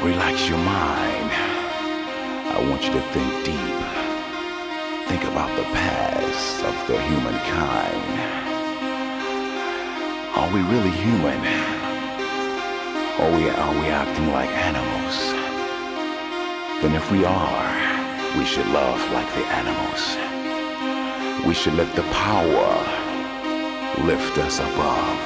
Relax your mind. I want you to think deep. Think about the past of the humankind. Are we really human? Or are we acting like animals? Then if we are, we should love like the animals. We should let the power lift us above.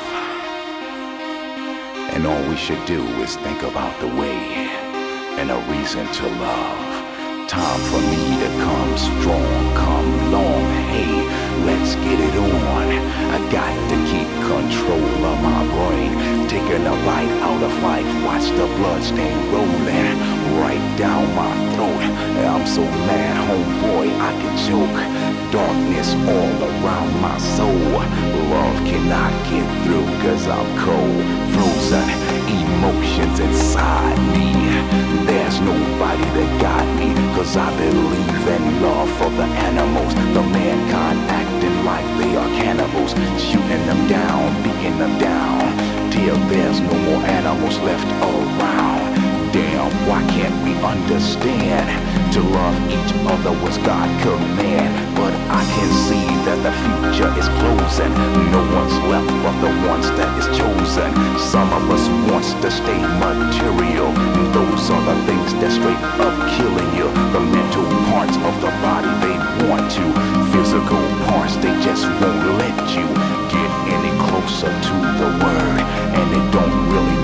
And all we should do is think about the way and a reason to love. Time for me to come strong, come long. Hey, let's get it on. I got to keep control of my brain. Taking a bite out of life, watch the blood stain rolling right down my throat. I'm so mad, homeboy, I can choke. Darkness all around my soul. Love cannot get through cause I'm cold. Frozen emotions inside me. There's nobody that got me, cause I believe in love for the animals. The mankind acting like they are cannibals, shooting them down, beating them down, till there's no more animals left around. Damn, why can't we understand? To love each other was God's command. But I can see that the future is closing. No one's left but the ones that is chosen. Some of us wants to stay material. Those are the things that straight up killing you. The mental parts of the body they want to. Physical parts they just won't let you get any closer to the word. And it don't really